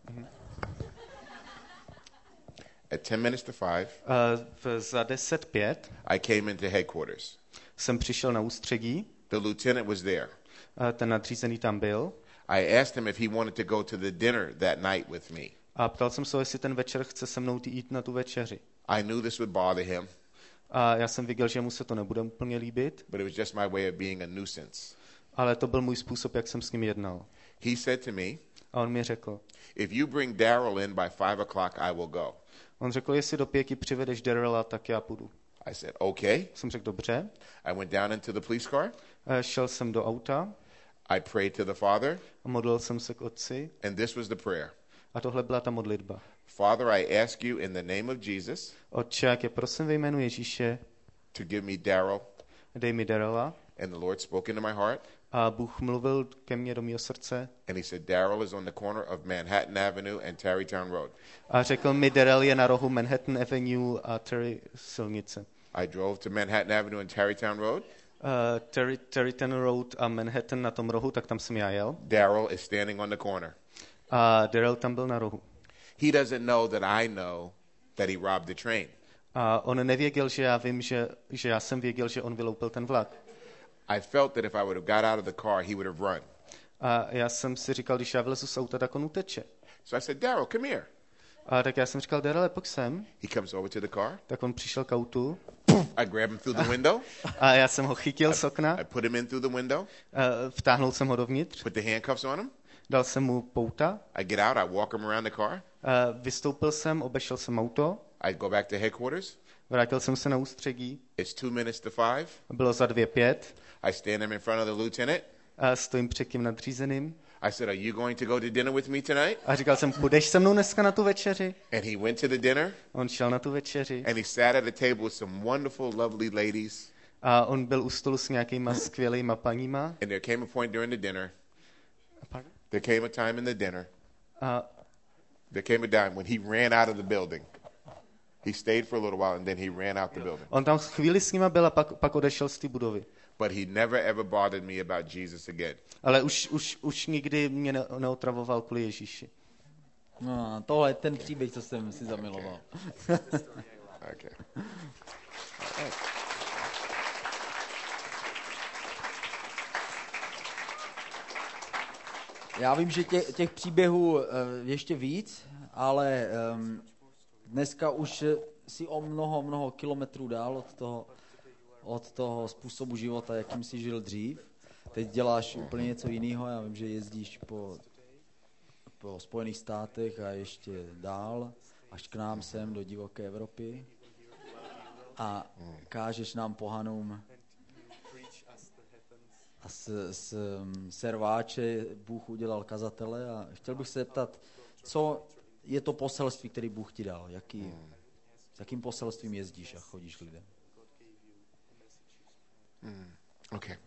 at ten minutes to five, Uh, v, za deset pět I came into headquarters. jsem přišel na ústředí, The lieutenant was there. uh, ten nadřízený tam byl I asked him if he wanted to go to the dinner that night with me. a ptal jsem se, jestli ten večer chce se mnou jít na tu večeři. I knew this would bother him, A já jsem viděl, že mu se to nebude úplně líbit, but it was just my way of being a nuisance. ale to byl můj způsob, jak jsem s ním jednal. He said to me, A on mi řekl, if you bring Daryl in by five o'clock, I will go. on řekl, jestli do pěti přivedeš Daryla, tak já půjdu. I said, okay. Jsem řekl, dobře. I went down into the police car. E, šel jsem do auta I prayed to the Father, a modlil jsem se k Otci and this was the prayer. a tohle byla ta modlitba. Father, I ask you in the name of Jesus Otče, jak je prosím ve jménu Ježíše, to give me Daryl. dej mi Daryla. And the Lord spoke into my heart, A Bůh mluvil ke mně do mého srdce and he said, Daryl is on the corner of Manhattan Avenue and Tarrytown Road. a řekl mi, Daryl je na rohu Manhattan Avenue a Terry silnice. I drove to Manhattan Avenue and Tarrytown Road. Terry, Terryton Road a Manhattan na tom rohu, tak tam jsem já jel. Daryl is standing on the corner. A Daryl tam byl na rohu. He doesn't know that I know that he robbed the train. A on nevěděl, že já vím, že, že já jsem věděl, že on vyloupil ten vlak. I felt that if I would have got out of the car, he would have run. A já jsem si říkal, když já vylezu z auta, tak on uteče. So I said, Daryl, come here. A tak já jsem říkal, Daryl, pojď sem. He comes over to the car. Tak on přišel k autu. I grab him through the window. A já jsem ho chytil z okna. I put him in through the window. Uh, vtáhnul jsem ho dovnitř. Put the handcuffs on him. Dal jsem mu pouta. I get out. I walk him around the car. Uh, vystoupil jsem, obešel jsem auto. I go back to headquarters. Vrátil jsem se na ústředí. It's two minutes to five. Bylo za dvě pět. I stand him in front of the lieutenant. A stojím před tím nadřízeným. I said, are you going to go to dinner with me tonight? A říkal jsem, půjdeš se mnou dneska na tu večeři? And he went to the dinner. On šel na tu večeři. And he sat at a table with some wonderful, lovely ladies. A on byl u stolu s nějakýma skvělýma paníma. And there came a point during the dinner. Pardon? There came a time in the dinner. A There came a time when he ran out of the building. He stayed for a little while and then he ran out the building. on tam chvíli s nima byl a pak, pak odešel z té budovy. But he never ever bothered me about Jesus again. Ale už, už, už nikdy mě ne, neotravoval kvůli Ježíši. No, tohle je ten příběh, co jsem si zamiloval. Okay. Já vím, že tě, těch příběhů uh, ještě víc, ale um, dneska už si o mnoho, mnoho kilometrů dál od toho, od toho způsobu života, jakým jsi žil dřív. Teď děláš úplně něco jiného. Já vím, že jezdíš po, po Spojených státech a ještě dál, až k nám sem do divoké Evropy. A kážeš nám pohanům a z, z serváče Bůh udělal kazatele a chtěl bych se zeptat, co je to poselství, který Bůh ti dal? Jaký, s jakým poselstvím jezdíš a chodíš k lidem? Mm, okay.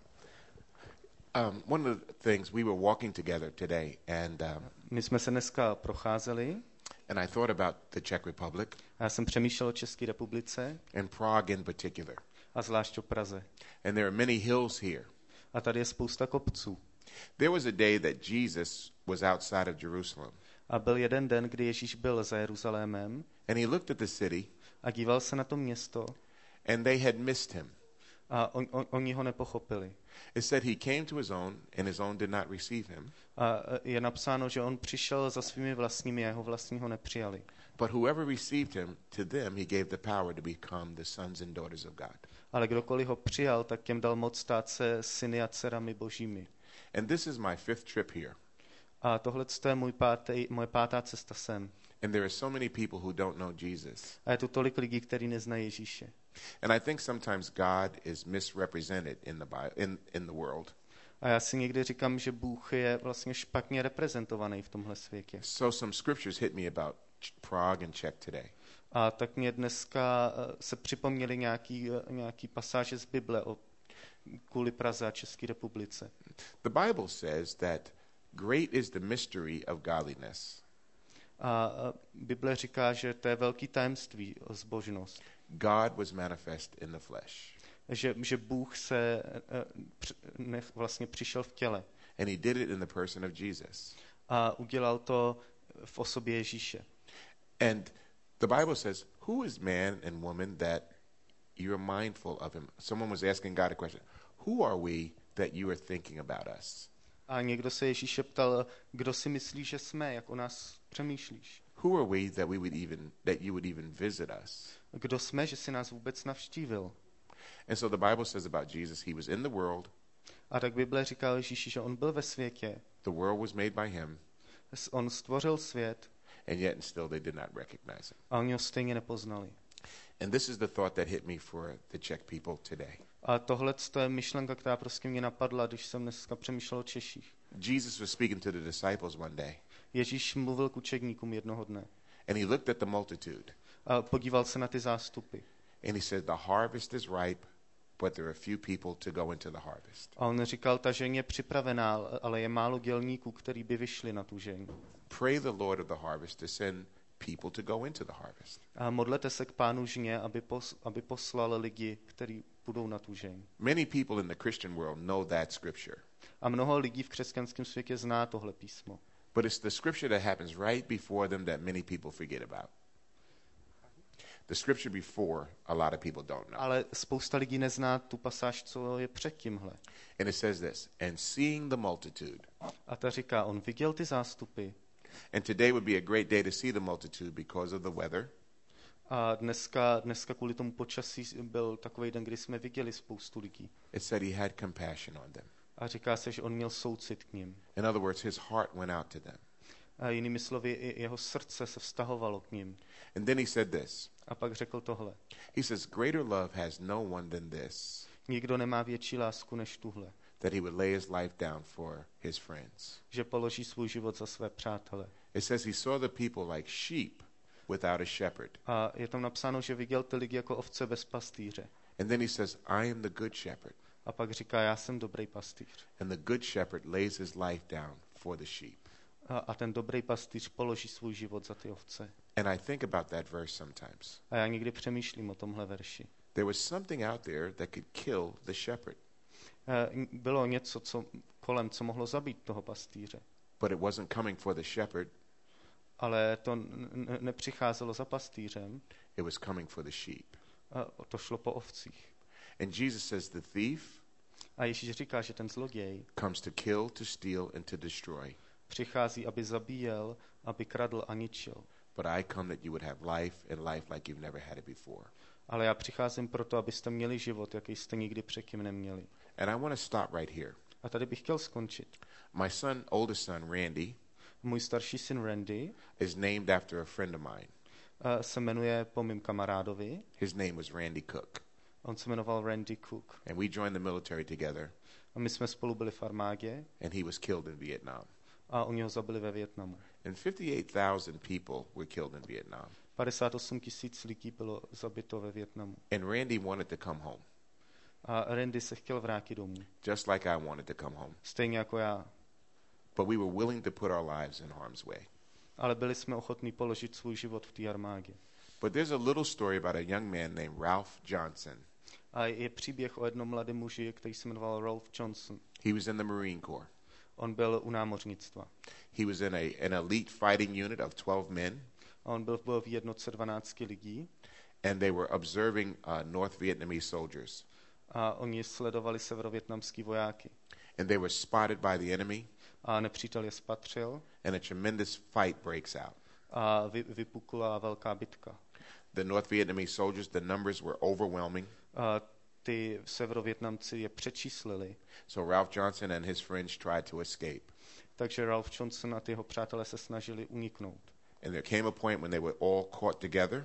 Um, one of the things, we were walking together today and um, My jsme se dneska procházeli and I thought about the Czech Republic a já jsem přemýšlel o České republice and Prague in particular. a zvlášť o Praze. And there are many hills here. A tady je spousta kopců. There was a day that Jesus was outside of Jerusalem A byl jeden den, kdy Ježíš byl za Jeruzalémem and he looked at the city a díval se na to město and they had missed him. a on, on, oni ho nepochopili. It said he came to his own and his own did not receive him. A je napsáno, že on přišel za svými vlastními a jeho vlastní ho nepřijali. But whoever received him, to them he gave the power to become the sons and daughters of God. Ale kdokoliv ho přijal, tak těm dal moc stát se syny a dcerami božími. And this is my fifth trip here. A tohle je můj pátý, moje pátá cesta sem. And there are so many people who don't know Jesus. A je tu tolik lidí, kteří neznají Ježíše. And I think sometimes God is misrepresented in the Bible, in, in the world. A já si někdy říkám, že Bůh je vlastně špatně reprezentovaný v tomhle světě. So some scriptures hit me about Prague and Czech today. A tak mě dneska se připomněly nějaký, nějaký pasáže z Bible o kvůli Praze a České republice. The Bible says that great is the mystery of godliness. A Bible říká, že to je velký tajemství o zbožnost. God was manifest in the flesh. Že, že Bůh se ne, vlastně přišel v těle. And he did it in the person of Jesus. A udělal to v osobě Ježíše. And the Bible says, who is man and woman that you are mindful of him? Someone was asking God a question. Who are we that you are thinking about us? A někdo se Ježíše ptal, kdo si myslí, že jsme, jak o nás přemýšlíš? Who are we that we would even that you would even visit us? Kdo jsme, že si nás vůbec navštívil? And so the Bible says about Jesus, he was in the world. A tak Bible říká Ježíši, že on byl ve světě. The world was made by him. On stvořil svět. And yet and still they did not recognize him. A oni ho stejně nepoznali. And this is the thought that hit me for the Czech people today. A tohle je myšlenka, která prostě mě napadla, když jsem dneska přemýšlel o Češích. Jesus was speaking to the disciples one day. Ježíš mluvil k učedníkům jednoho dne. And he looked at the multitude. A podíval se na ty zástupy. And he said, the harvest is ripe, but there are few people to go into the harvest. A on říkal, ta žeň je připravená, ale je málo dělníků, kteří by vyšli na tu žeň. Pray the Lord of the harvest to send people to go into the harvest. A modlete se k Pánu žně, aby, pos, aby poslal lidi, kteří budou na tu žeň. Many people in the Christian world know that scripture. A mnoho lidí v křesťanském světě zná tohle písmo. But it's the scripture that happens right before them that many people forget about. The scripture before, a lot of people don't know. Ale spousta lidí nezná tu pasáž, co je před tímhle. And it says this, and seeing the multitude. A ta říká, on viděl ty zástupy. And today would be a great day to see the multitude because of the weather. A dneska, dneska kvůli tomu počasí byl takový den, kdy jsme viděli spoustu lidí. It said he had compassion on them. A říká se, že on měl soucit k nim. In other words, his heart went out to them. A jinými slovy, i jeho srdce se vztahovalo k nim. And then he said this. A pak řekl tohle. He says, greater love has no one than this, Nikdo nemá větší lásku než tuhle. that he would lay his life down for his friends. Že položí svůj život za své přátele. It says he saw the people like sheep without a shepherd. A je tam napsáno, že viděl ty lidi jako ovce bez pastýře. And then he says, I am the good shepherd. A pak říká, já jsem dobrý pastýř. And the good shepherd lays his life down for the sheep. A, a ten dobrý pastýř položí svůj život za ty ovce. And I think about that verse sometimes. A já někdy přemýšlím o tomhle verši. There was something out there that could kill the shepherd, E, Bylo něco co, kolem, co mohlo zabít toho pastýře. but it wasn't coming for the shepherd, Ale to n- n- nepřicházelo za pastýřem, it was coming for the sheep. a to šlo po ovcích. And Jesus says the thief A Ježíš říká, že ten zloděj comes to kill, to steal, and to destroy. přichází, aby zabíjel, aby kradl a ničil. But I come that you would have life and life like you've never had it before. Ale já přicházím proto, abyste měli život, jaký jste nikdy předtím neměli. And I want to stop right here. A tady bych chtěl skončit. My son, oldest son, Randy, Můj starší syn Randy is named after a friend of mine. uh, se jmenuje po mým kamarádovi. His name was Randy Cook. On se jmenoval Randy Cook. And we joined the military together, A my jsme spolu byli v armádě and he was killed in Vietnam. a oni ho zabili ve Vietnamu. And fifty-eight thousand people were killed in Vietnam. padesát osm tisíc lidí bylo zabito ve Vietnamu. And Randy wanted to come home, A Randy se chtěl vrátit domů. just like I wanted to come home. Stejně jako já. But we were willing to put our lives in harm's way. Ale byli jsme ochotní položit svůj život v té armádě. But there's a little story about a young man named Ralph Johnson. A je příběh o jednom mladém muži, který se jmenoval Ralph Johnson. He was in the Marine Corps. On byl u námořnictva. He was in a, an elite fighting unit of twelve men, A on byl v bojové jednotce dvanáct lidí. and they were observing uh, North Vietnamese soldiers. A oni sledovali severovětnamský vojáky. And they were spotted by the enemy, A nepřítel je spatřil and a tremendous fight breaks out. a vy, vypukla velká bitka. The North Vietnamese soldiers, the numbers were overwhelming. A ty severovětnamci je přečíslili. So Ralph Johnson and his friends tried to escape. Takže Ralph Johnson a ty jeho přátelé se snažili uniknout. And there came a point when they were all caught together,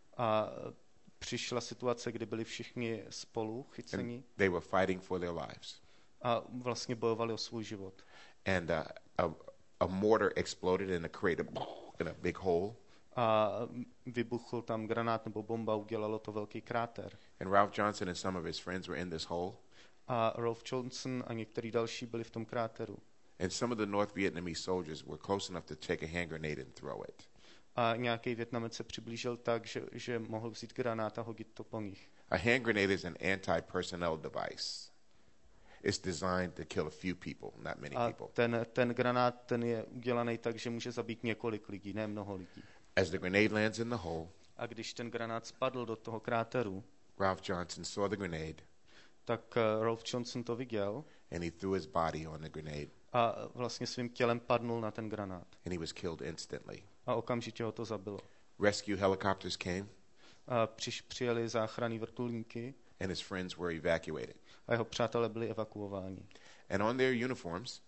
A přišla situace, kdy byli všichni spolu chyceni and they were fighting for their lives. a vlastně bojovali o svůj život. And uh, a, a mortar exploded in a crater, in a big hole. A vybuchl tam granát nebo bomba, udělalo to velký kráter. And Ralph Johnson and some of his friends were in this hole. A Ralph Johnson a některý další byli v tom kráteru. And some of the North Vietnamese soldiers were close enough to take a hand grenade and throw it. A nějaký Vietnamec se přiblížil tak, že, že mohl vzít granát a hodit to po nich. A hand grenade is an anti-personnel device. It's designed to kill a few people, not many A people. ten, ten granát ten je udělaný tak, že může zabít několik lidí, ne mnoho lidí. As the grenade lands in the hole, A když ten granát spadl do toho kráteru, Ralph Johnson saw the grenade, tak uh, Ralph Johnson to viděl and he threw his body on the grenade, a vlastně svým tělem padnul na ten granát. and he was killed instantly. A okamžitě ho to zabilo. Rescue helicopters came, A přiš, přijeli záchranný vrtulníky and his friends were evacuated. a jeho přátelé byli evakuováni. And on their uniforms,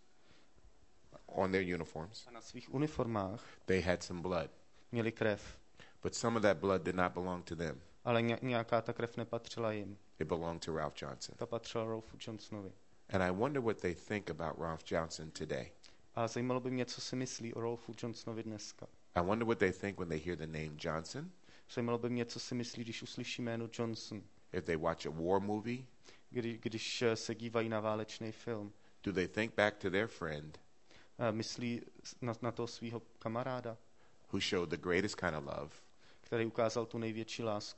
on their uniforms, A na svých uniformách they had some blood. měli krev, But some of that blood did not belong to them. ale ně, nějaká ta krev nepatřila jim. It belonged to Ralph Johnson. Ta patřila Ralphu Johnsonovi. And I wonder what they think about Ralph Johnson today. A zajímalo by mě, co si myslí o Ralphu Johnsonovi dneska. I wonder what they think when they hear the name Johnson, Zajímalo by mě, co si myslí, když uslyší jméno Johnson. if they watch a war movie. Kdy, když eh, se dívají na válečný film. Do they think back to their friend A myslí na, na toho svého kamaráda, who showed the greatest kind of love, který ukázal tu největší lásku.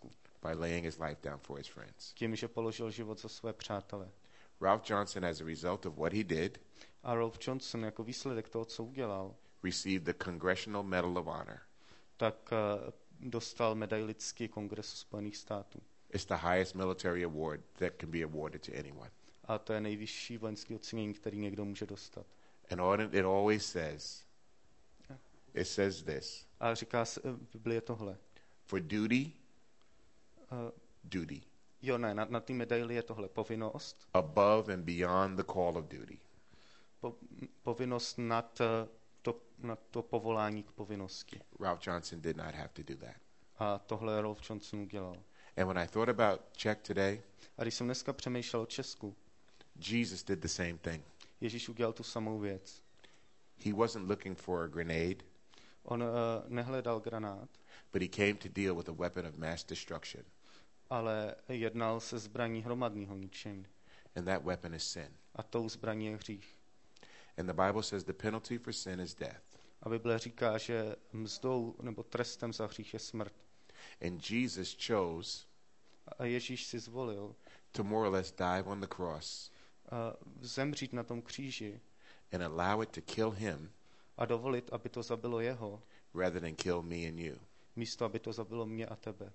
by laying his life down for his friends. Tím, že položil život za své přátele. Ralph Johnson, as a result of what he did, A Ralph Johnson jako výsledek toho, co udělal, received the Congressional Medal of Honor. tak uh, dostal medailický kongresu Spojených států. It's the highest military award that can be awarded to anyone. A to je nejvyšší vojenský ocenění, který někdo může dostat. And all it, it always says, it says this, A říká se v Biblii tohle. for duty, Uh, duty, jo, ne, na, na té medaili je tohle. Povinnost. above and beyond the call of duty. Po, povinnost nad uh, to, nad to povolání k povinnosti. Ralph Johnson did not have to do that. A tohle Ralph Johnson udělal. And when I thought about Czech today, A když jsem dneska přemýšlel o Česku, Jesus did the same thing. Ježíš udělal tu samou věc. He wasn't looking for a grenade, On uh, nehledal granát, but he came to deal with a weapon of mass destruction. ale jednal se zbraní hromadného ničení. And that weapon is sin. A tou zbraní je hřích. And the Bible says the penalty for sin is death. A Bible říká, že mzdou nebo trestem za hřích je smrt. And Jesus chose A Ježíš si zvolil to more or less die on the cross uh, zemřít na tom kříži and allow it to kill him a dovolit, aby to zabilo jeho, rather than kill me and you. místo, aby to zabilo mě a tebe.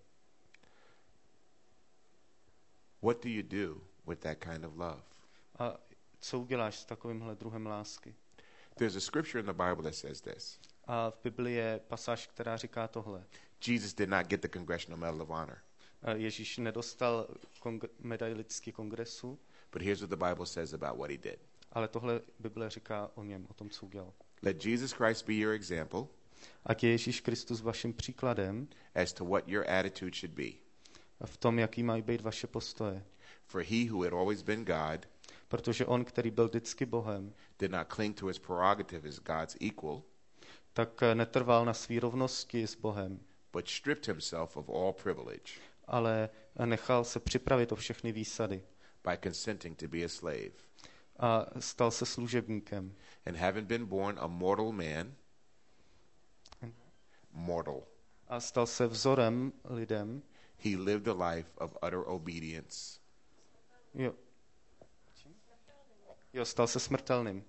What do you do with that kind of love? A co uděláš s takovýmhle druhem lásky? There's a scripture in the Bible that says this. A v Biblii je pasáž, která říká tohle. Jesus did not get the Congressional Medal of Honor. A Ježíš nedostal kong- medailický kongresu, But here's what the Bible says about what he did. ale tohle Bible říká o něm, o tom, co udělal. Let Jesus Christ be your example Ať je Ježíš Kristus vaším příkladem as to what your attitude should be. v tom, jaký mají být vaše postoje. For he who had always been God Protože on, který byl vždycky Bohem, did not cling to his prerogative as God's equal, tak netrval na svý rovnosti s Bohem, but stripped himself of all privilege ale nechal se připravit o všechny výsady by consenting to be a slave. a stal se služebníkem. And having been born a mortal man, mortal, A stal se vzorem lidem. he lived a life of utter obedience. Jo. Jo, stal se smrtelným.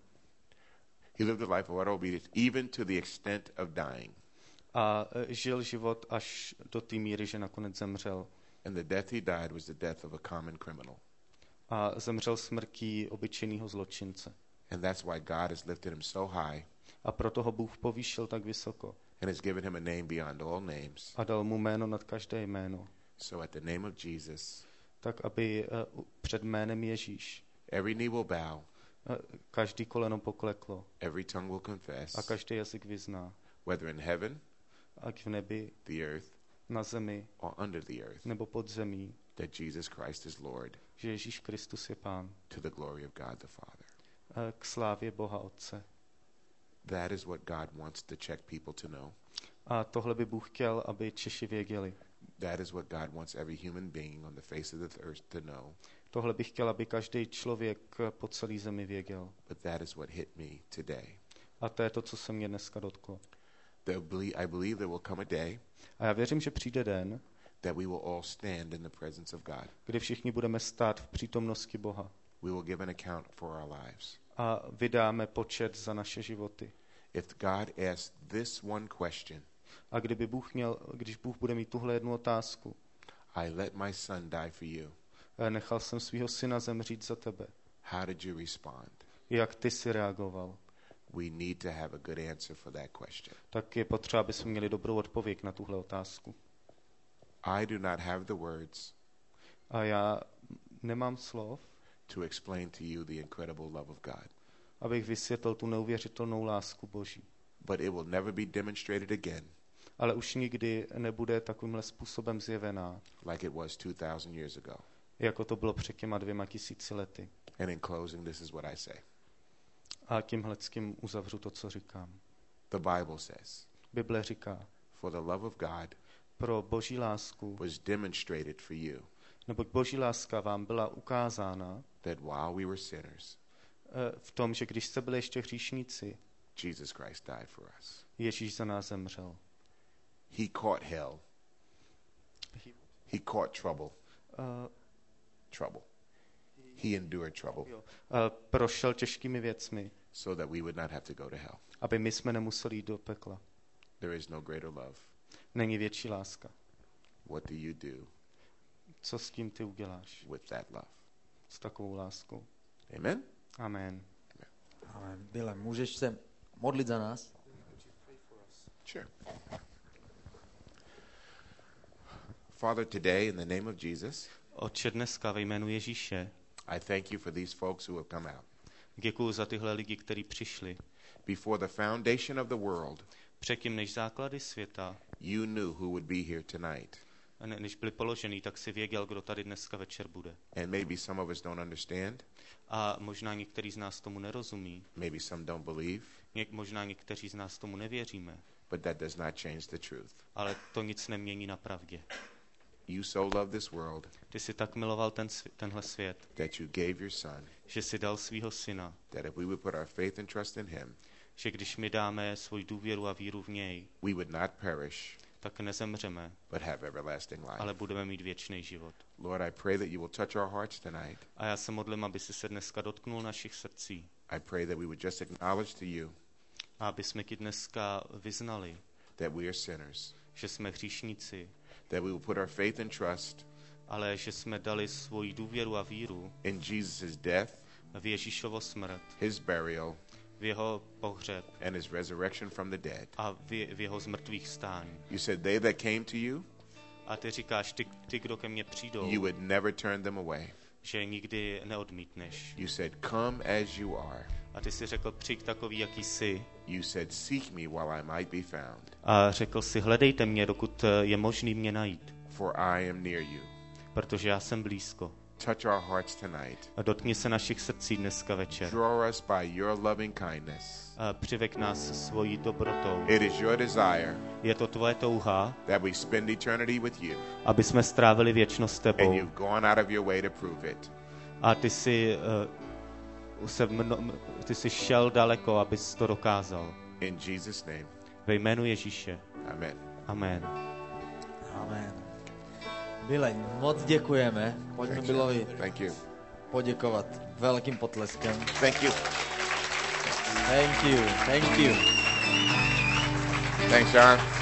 He lived a life of utter obedience, even to the extent of dying. A e, žil život až do té míry, že nakonec zemřel. And the death he died was the death of a common criminal. A zemřel smrtí obyčejného zločince. And that's why God has lifted him so high A proto ho Bůh povýšil tak vysoko and has given him a name beyond all names. a dal mu jméno nad každé jméno. So at the name of Jesus, Tak, aby e, u- před jménem Ježíš every knee will bow, e, každý koleno pokleklo every tongue will confess, a každý jazyk vyzná. whether in heaven, Ať v nebi, the earth, na zemi or under the earth, nebo pod zemí, that Jesus Christ is Lord, že Ježíš Kristus je Pán. to the glory of God the Father. E, K slávě Boha Otce. That is what God wants the Czech people to know. A tohle by Bůh chtěl, aby Češi věděli. That is what God wants every human being on the face of the earth to know. Tohle bych chtěl, aby každý člověk po celé zemi věděl. But that is what hit me today. A to je to, co se mě dneska dotklo. That belie- I believe there will come a day A já věřím, že přijde den, that we will all stand in the presence of God. kdy všichni budeme stát v přítomnosti Boha We will give an account for our lives. a vydáme počet za naše životy. If God asked this one question, A kdyby Bůh měl, když Bůh bude mít tuhle jednu otázku, I let my son die for you, eh, nechal jsem svého syna zemřít za tebe, how did you respond? jak ty si reagoval, We need to have a good answer for that question. tak je potřeba, aby jsme měli dobrou odpověď na tuhle otázku. I do not have the words A já nemám slov, to explain to you the incredible love of God, abych vysvětlil tu neuvěřitelnou lásku Boží. but it will never be demonstrated again Ale už nikdy nebude takovýmhle způsobem zjevená, like it was two thousand years ago. jako to bylo před těma dvěma tisíci lety. And in closing, this is what I say. A tímhleckým uzavřu to, co říkám. The Bible says, Bible říká, for the love of God pro Boží lásku, was demonstrated for you, nebo Boží láska vám byla ukázána that while we were sinners, eh, v tom, že když jste byli ještě hříšníci, Jesus Christ died for us. Ježíš za nás zemřel. He caught hell. He caught trouble. Uh, Trouble. He endured trouble jo, uh, prošel těžkými věcmi, so that we would not have to go to hell. aby my jsme nemuseli jít do pekla. There is no greater love. Není větší láska. What do you do Co s tím ty uděláš? with that love? S takovou láskou. Amen? Amen. Amen. Bile, můžeš se modlit za nás? Sure. Father, today in the name of Jesus, Otče, dneska ve jménu Ježíše I thank you for these folks who have come out. děkuju za tyhle lidi, kteří přišli. Before the foundation of the world, Předtím, než základy světa, you knew who would be here tonight. ne- než byly položený, tak si věděl, kdo tady dneska večer bude. And maybe some of us don't understand. A možná některý z nás tomu nerozumí, Maybe some don't believe. něk- možná někteří z nás tomu nevěříme, But that does not change the truth. ale to nic nemění na pravdě. You so loved this world Ty jsi tak miloval ten, sv- tenhle svět, that you gave your son, že jsi dal svýho syna, that if we would put our faith and trust in him, že když my dáme svou důvěru a víru v něj, we would not perish, tak nezemřeme, but have everlasting life. ale budeme mít věčný život. Lord, I pray that you will touch our hearts tonight. A já se modlím, aby si se dneska dotknul našich srdcí I pray that we would just acknowledge to you a aby jsme ti dneska vyznali, that we are sinners, že jsme hříšníci, that we will put our faith and trust ale že jsme dali svoji důvěru a víru in Jesus' death, v Ježíšovo smrt, his burial, v jeho pohřeb and his resurrection from the dead. a v, v jeho zmrtvých stání. You said they that came to you, A ty říkáš, ty, ty, kdo ke mně přijdou, you would never turn them away. že je nikdy neodmítneš. You said, come as you are. A ty si řekl, přijď takový, jaký jsi. You said, seek me while I might be found, A řekl si, hledejte mě, dokud je možný mě najít, for I am near you. protože já jsem blízko. Touch our hearts tonight. A dotkni se našich srdcí dneska večer. Draw us by your loving kindness. A přivek nás svojí dobrotou. It is your desire Je to tvoje touha, that we spend eternity with you, aby jsme strávili věčnost s and tebou. you've gone out of your way to prove it. A ty jsi, uh, se mno, ty jsi šel daleko, abys to dokázal. In Jesus' name, Ve jménu Ježíše. amen. Amen. Amen. Bile, moc děkujeme. Pojďme Thank you. Bilovi Thank you. poděkovat velkým potleskem. Thank you. Thank you, thank you. Thanks, John.